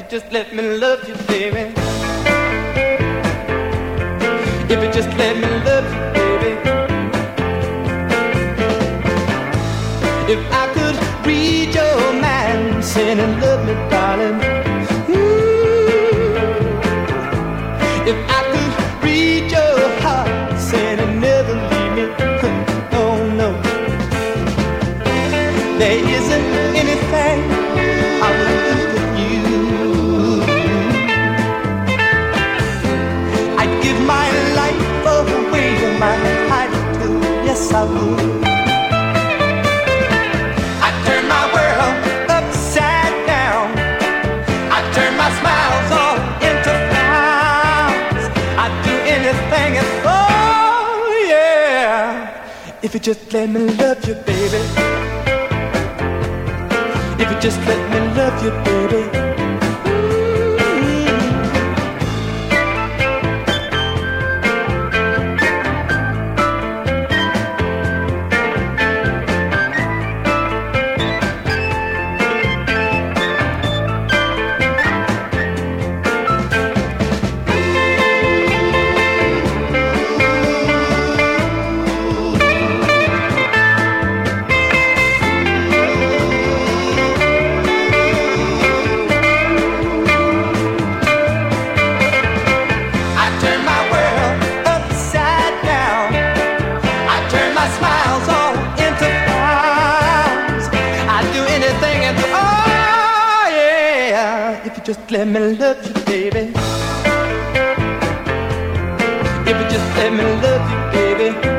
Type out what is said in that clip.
just let me love you, baby. If you just let me love you, baby. If I could read your mind, saying love me, darling. If I could read your heart, saying never leave me. Oh no, there isn't anything I would do for you. I'd give my life away, my heart too. Yes, I would. I'd turn my world upside down. I'd turn my smiles all into frowns. I'd do anything at all, yeah. If you just let me love you, baby. If you just let me love you, baby. Just let me love you, baby. If you just let me love you.